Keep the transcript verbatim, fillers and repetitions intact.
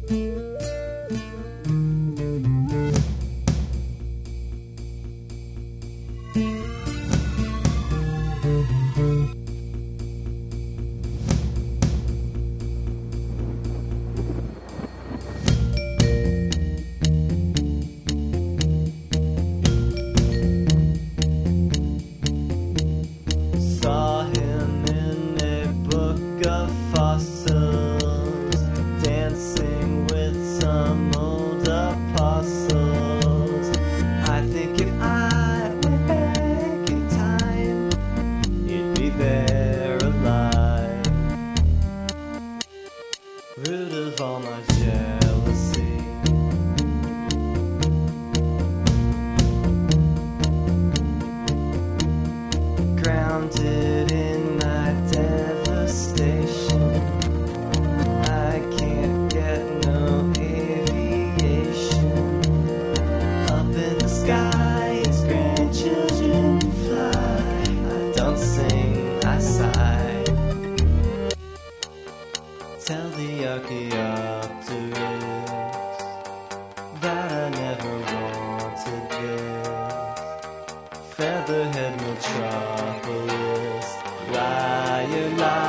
Saw him in a book of fossils, dancing with some old apostles. I think if I went back in time, you'd be there alive. Root of all my jealousy, grounded in my devastation. I can't get no aviation. Up in the skies, grandchildren fly. I don't sing, I sigh. Tell the Archaeopteryx that I never wanted this. Featherhead metropolis, liar, liar.